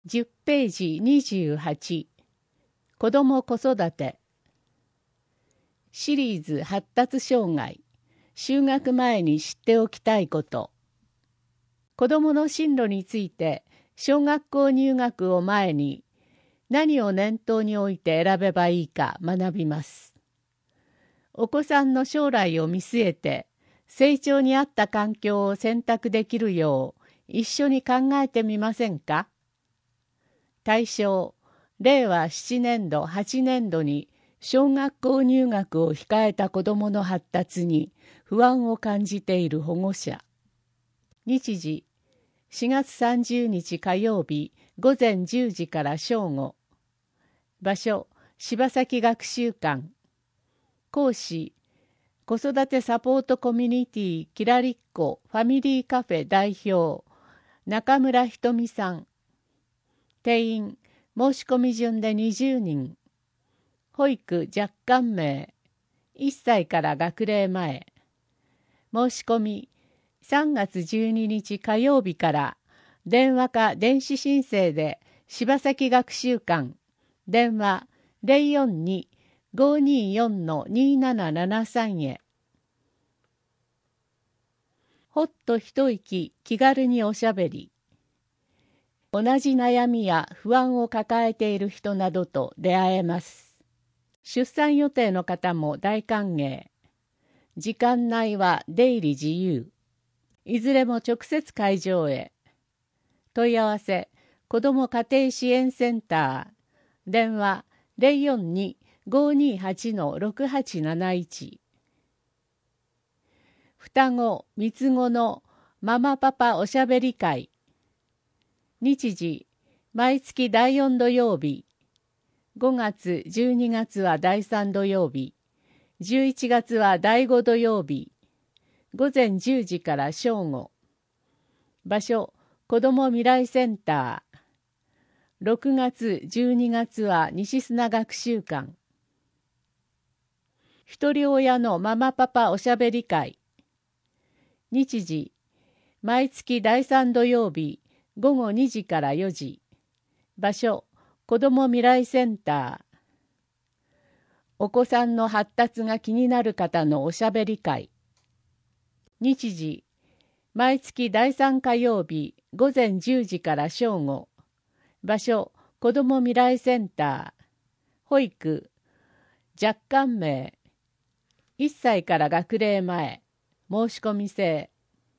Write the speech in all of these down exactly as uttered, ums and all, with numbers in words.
じゅっページにじゅうはち、子ども子育て。シリーズ発達障害、就学前に知っておきたいこと。子どもの進路について、小学校入学を前に、何を念頭に置いて選べばいいか学びます。お子さんの将来を見据えて、成長に合った環境を選択できるよう、一緒に考えてみませんか？対象、れいわななねんどはちねんどに小学校入学を控えた子どもの発達に不安を感じている保護者。日時、しがつさんじゅうにち火曜日ごぜんじゅうじから正午。場所、柴崎学習館。講師、子育てサポートコミュニティキラリッコファミリーカフェ代表、中村ひとみさん。定員、申し込み順でにじゅうにん。保育若干名、いっさいから学齢前。申し込み、さんがつじゅうににち火曜日から電話か電子申請で柴崎学習館、電話 ゼロよんに ごーにーよん にーななななさん へ。ほっと一息気軽におしゃべり。同じ悩みや不安を抱えている人などと出会えます。出産予定の方も大歓迎。時間内は出入り自由。いずれも直接会場へ。問い合わせ、子ども家庭支援センター。電話 ゼロよんに ごーにーはち ろくはちなないち。双子、三つ子のママパパおしゃべり会。日時、毎月だいよん土曜日。ごがつ、じゅうにがつはだいさん土曜日。じゅういちがつはだいご土曜日。ごぜんじゅうじから正午。場所、子ども未来センター。ろくがつ、じゅうにがつは西砂学習館。一人親のママパパおしゃべり会。日時、毎月だいさん土曜日。ごごにじからよじ。場所、子ども未来センター。お子さんの発達が気になる方のおしゃべり会。日時、毎月だいさん火曜日ごぜんじゅうじから正午。場所、子ども未来センター。保育、若干名。いっさいから学齢前。申し込み制。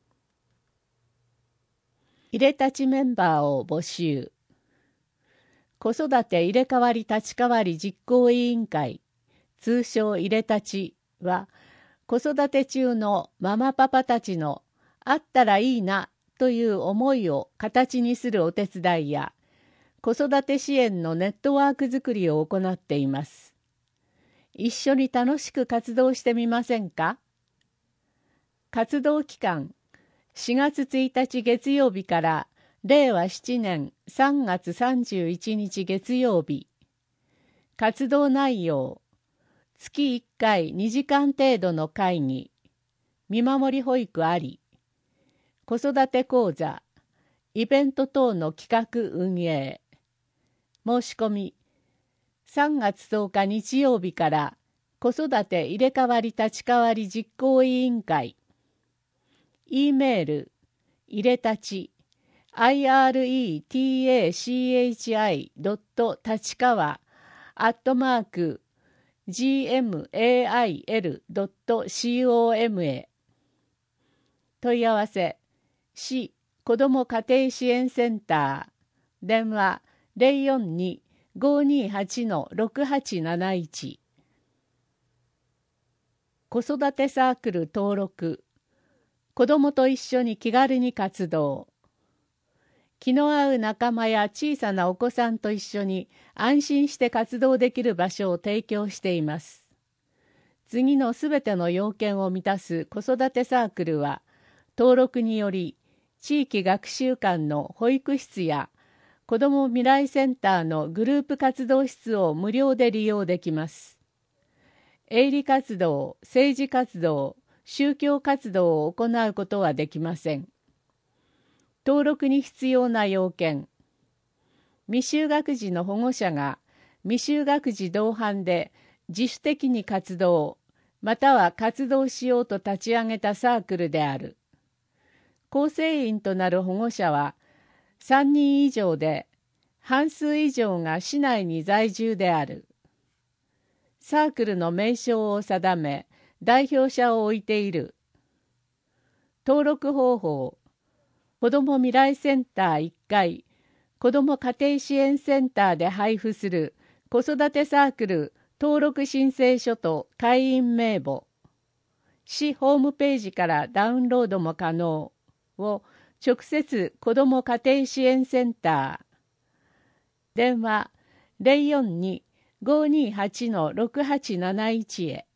入れたちメンバーを募集。子育て入れ替わり立ち替わり実行委員会、通称入れたちは、子育て中のママパパたちのあったらいいなという思いを形にするお手伝いや、子育て支援のネットワークづくりを行っています。一緒に楽しく活動してみませんか？活動期間、しがつついたち月曜日かられいわななねんさんがつさんじゅういちにち月曜日。活動内容、月いっかいにじかん程度の会議、見守り保育あり、子育て講座、イベント等の企画運営。申し込み、さんがつとおか日曜日から子育て入れ替わり立ち替わり実行委員会。E メール、入れたち、アイアールイーティーエーシーエイチアイ ドット立川アットマーク ジーエムエーアイエル ドットコム へ。問い合わせ、市子ども家庭支援センター。電話 ゼロよんに ごーにーはち ろくはちなないち。子育てサークル登録。子どもと一緒に気軽に活動。気の合う仲間や小さなお子さんと一緒に安心して活動できる場所を提供しています。次のすべての要件を満たす子育てサークルは、登録により地域学習館の保育室や子ども未来センターのグループ活動室を無料で利用できます。営利活動、政治活動、宗教活動を行うことはできません。登録に必要な要件。 未就学児の保護者が未就学児同伴で自主的に活動、または活動しようと立ち上げたサークルである。構成員となる保護者はさんにん以上で、半数以上が市内に在住である。サークルの名称を定め、代表者を置いている。登録方法、子ども未来センターいっかい、子ども家庭支援センターで配布する子育てサークル登録申請書と会員名簿、市ホームページからダウンロードも可能を直接子ども家庭支援センター、電話 ゼロよんに ごーにーはち ろくはちなないち へ。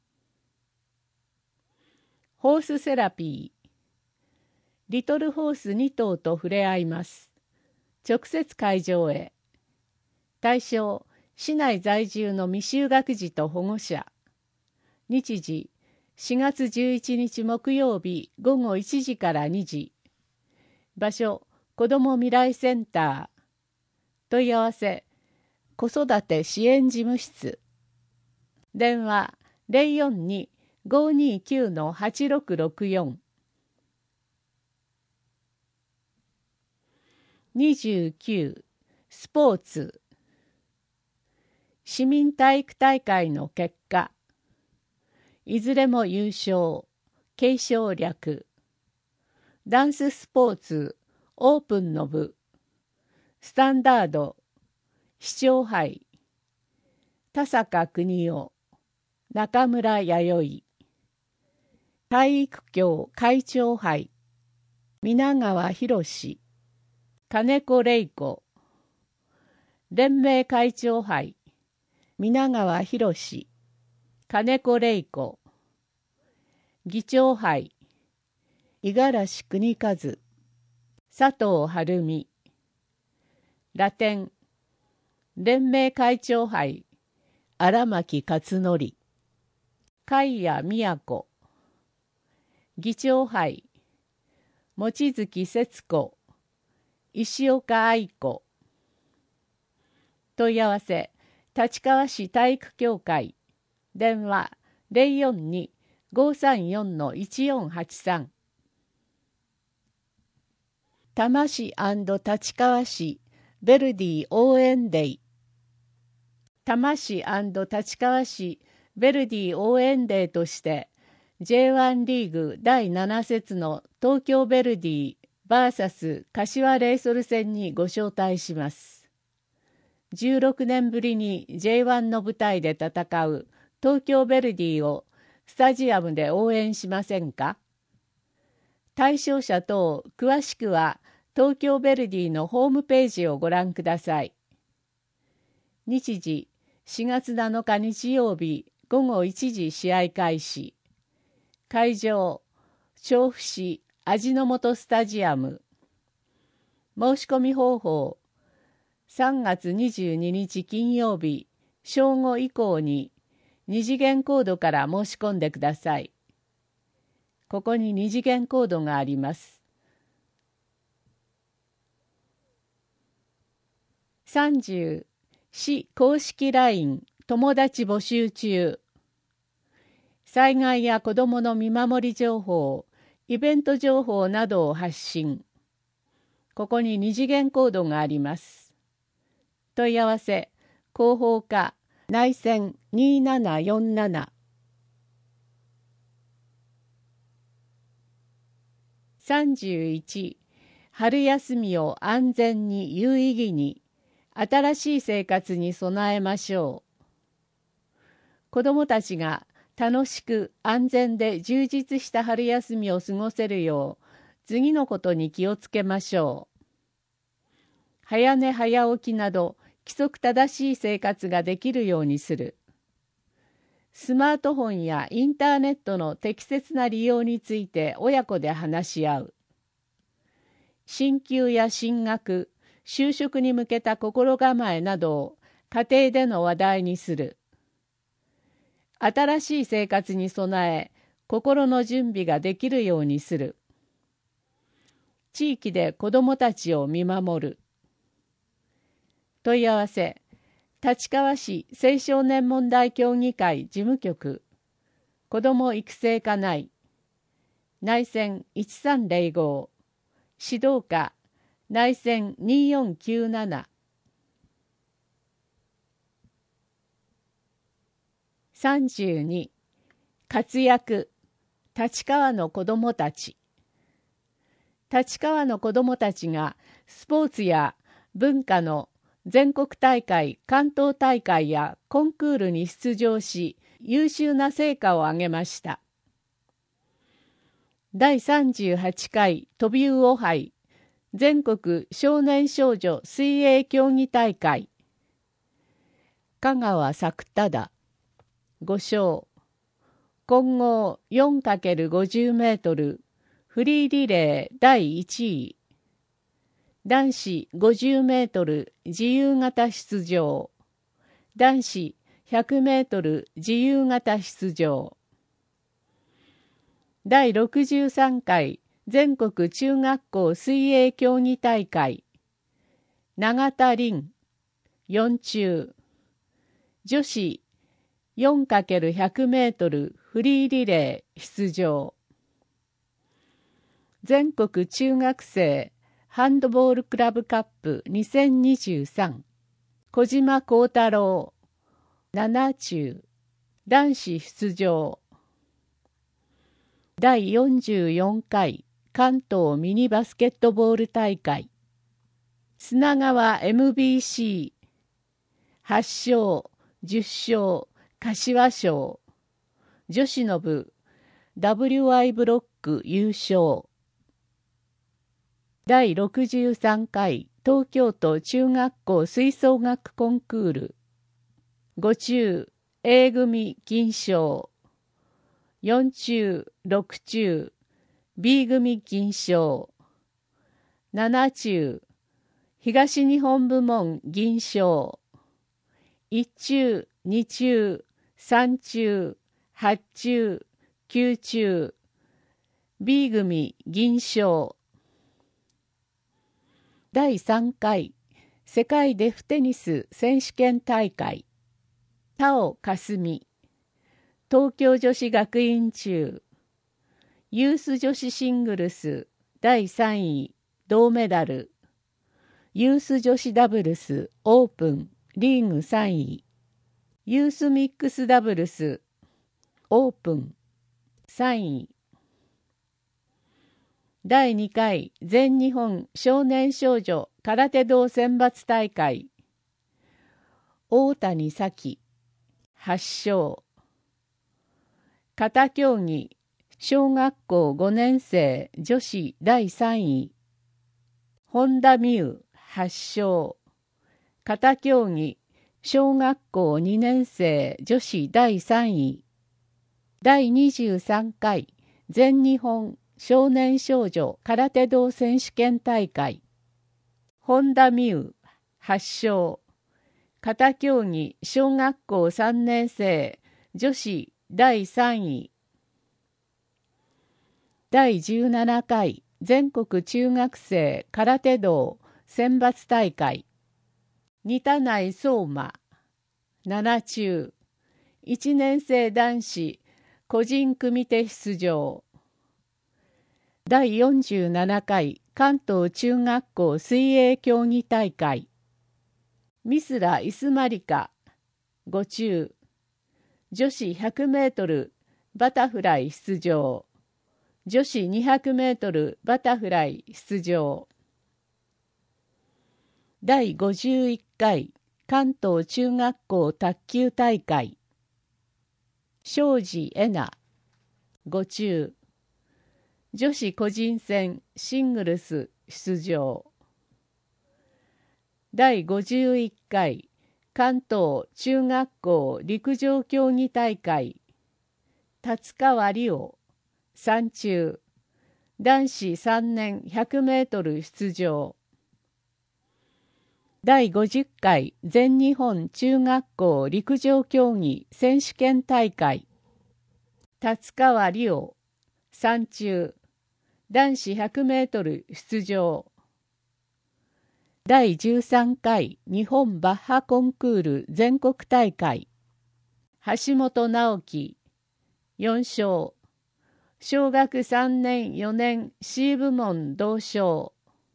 ホースセラピー、リトルホースに頭と触れ合います。直接会場へ。対象、市内在住の未就学児と保護者。日時、しがつじゅういちにち木曜日ごごいちじからにじ。場所、子ども未来センター。問い合わせ、子育て支援事務室。電話、ゼロよんに ごーにーきゅう はちろくろくよん。にじゅうきゅう、スポーツ。市民体育大会の結果。いずれも優勝、継承略。ダンススポーツ、オープンの部。スタンダード、市長杯。田坂邦夫、中村弥生。体育協会長杯。皆川博、金子玲子。連盟会長杯。皆川博、金子玲子。議長杯。五十嵐邦和、佐藤晴美。ラテン。連盟会長杯。荒牧勝則。海谷都。議長杯。望月節子。石岡愛子。問い合わせ、立川市体育協会。電話、ゼロよんに ごーさんよん いちよんはちさん。多摩市立川市ヴェルディ応援デイ。多摩市立川市ヴェルディ応援デーとして ジェイワン リーグだいなな節の東京ヴェルディ ブイエス 柏レイソル戦にご招待します。じゅうろくねんぶりに ジェイワン の舞台で戦う東京ヴェルディをスタジアムで応援しませんか？対象者等詳しくは東京ヴェルディのホームページをご覧ください。日時しがつなのか日曜日ごごいちじ試合開始。会場調布市味の素スタジアム。申し込み方法さんがつにじゅうににち金曜日正午以降に二次元コードから申し込んでください。ここに二次元コードがあります。さんじゅう、市公式 ライン 友達募集中。災害や子どもの見守り情報、イベント情報などを発信。ここに二次元コードがあります。問い合わせ、広報課、内線にーななよんなな。さんじゅういち、春休みを安全に有意義に、新しい生活に備えましょう。子どもたちが楽しく安全で充実した春休みを過ごせるよう、次のことに気をつけましょう。早寝早起きなど規則正しい生活ができるようにする。スマートフォンやインターネットの適切な利用について親子で話し合う。進級や進学、就職に向けた心構えなどを家庭での話題にする。新しい生活に備え、心の準備ができるようにする。地域で子どもたちを見守る。 問い合わせ立川市青少年問題協議会事務局子ども育成課内内線いちさんゼロご指導課内線によんきゅうなな。さんじゅうに活躍立川の子どもたち。立川の子どもたちがスポーツや文化の全国大会、関東大会やコンクールに出場し、優秀な成果を上げました。だいさんじゅうはちかいトビウオ杯全国少年少女水泳競技大会。香川作忠ご賞。混合 よんかけるごじゅう メートルフリーリレーだいいちい。男子ごじゅうメートル自由形出場。男子ひゃくメートル自由形出場。だいろくじゅうさんかい全国中学校水泳競技大会。永田凛よん中。女子 よんかけるひゃく メートルフリーリレー出場。全国中学生ハンドボールクラブカップにせんにじゅうさん小島幸太郎なな中。男子出場。だいよんじゅうよんかい関東ミニバスケットボール大会。砂川 エムビーシー はち勝じゅっ勝柏賞。女子の部 ダブリューアイ ブロック優勝。だいろくじゅうさんかい東京都中学校吹奏楽コンクール。ご中 A 組金賞。よん中ろく中 B 組金賞。なな中東日本部門銀賞。いち中に中さん中はち中きゅう中 B 組銀賞。だいさんかい世界デフテニス選手権大会。田尾かすみ東京女子学院中。ユース女子シングルスだいさんい銅メダル。ユース女子ダブルスオープンリーグさんい。ユースミックスダブルスオープンさんい。だいにかい全日本少年少女空手道選抜大会。大谷咲はち勝。形競技小学校ごねん生女子だいさんい。本田美優はち勝。形競技小学校にねん生女子だいさんい。だいにじゅうさんかい全日本少年少女空手道選手権大会。本田美優はち勝。形競技小学校さんねん生女子だいさんい。だいじゅうななかい全国中学生空手道選抜大会。仁田内相馬なな中。いちねん生男子個人組手出場。だいよんじゅうななかい関東中学校水泳競技大会。ミスラ・イスマリカご中。女子ひゃくメートルバタフライ出場。女子にひゃくメートルバタフライ出場。だいごじゅういっかい関東中学校卓球大会。庄司恵那ご中。女子個人戦シングルス出場。だいごじゅういっかい関東中学校陸上競技大会。達川理央さん中。男子さんねんひゃくメートル出場。だいごじゅっかい全日本中学校陸上競技選手権大会。達川理央さん中。男子ひゃくメートル出場。 だいじゅうさんかい日本バッハコンクール全国大会。橋本直樹よん賞。小学さんねんよねん C 部門銅賞。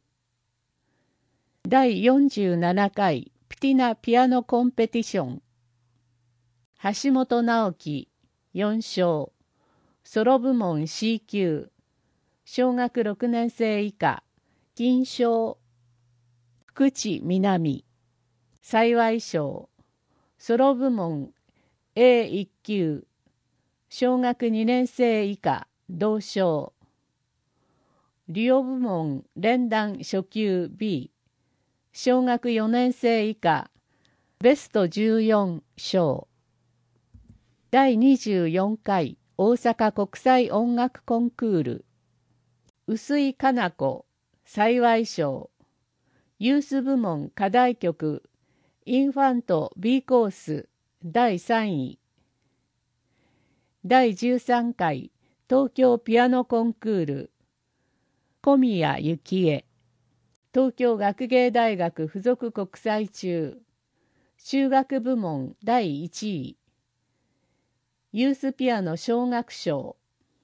だいよんじゅうななかいピティナピアノコンペティション。橋本直樹よん賞。ソロ部門 シー 級。小学ろくねん生以下金賞。福地南幸賞。ソロ部門 エーいち 級。小学にねん生以下銅賞。リオ部門連弾初級 B。小学よねん生以下ベストじゅうよん賞。だいにじゅうよんかい大阪国際音楽コンクール。臼井加奈子幸賞。ユース部門課題曲インファント B コースだいさんい。だいじゅうさんかい東京ピアノコンクール。小宮幸恵東京学芸大学附属国際中中学部門だいいちい。ユースピアノ小学賞。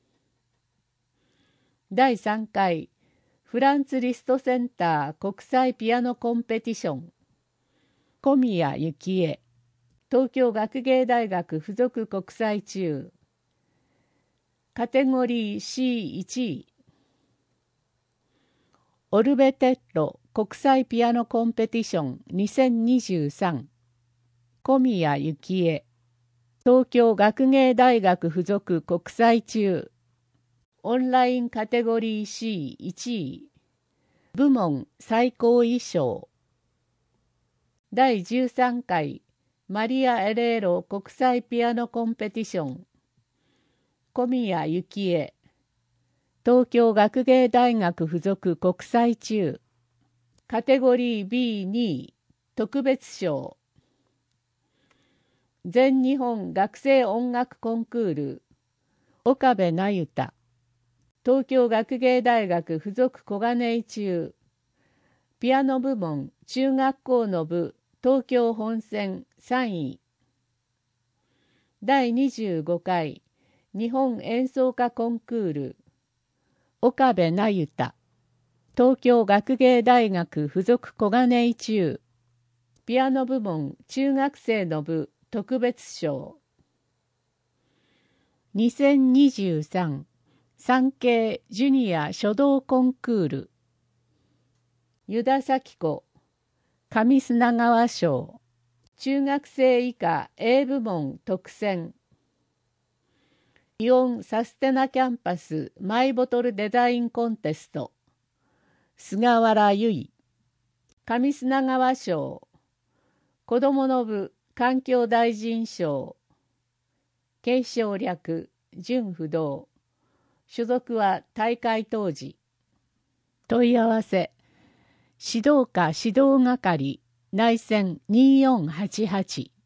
だいさんかいフランツ・リストセンター国際ピアノコンペティション。小宮幸恵東京学芸大学附属国際中カテゴリー シーいちい。オルベテッロ国際ピアノコンペティションにせんにじゅうさん。小宮幸恵東京学芸大学附属国際中オンラインカテゴリー シーいちい。部門最高位賞。だいじゅうさんかいマリア・エレーロ国際ピアノコンペティション。小宮幸恵東京学芸大学附属国際中カテゴリー ビーにい 特別賞。全日本学生音楽コンクール岡部那由他東京学芸大学附属小金井中ピアノ部門中学校の部東京本選さんい。だいにじゅうごかい日本演奏家コンクール岡部那由他東京学芸大学附属小金井中ピアノ部門中学生の部特別賞。にせんにじゅうさん産経ジュニア書道コンクール湯田咲子上砂川賞中学生以下 A 部門特選。イオンサステナキャンパスマイボトルデザインコンテスト菅原由衣上砂川賞子どもの部環境大臣賞継承略準不動所属は大会当時。問い合わせ指導課指導係内線にーよんはちはち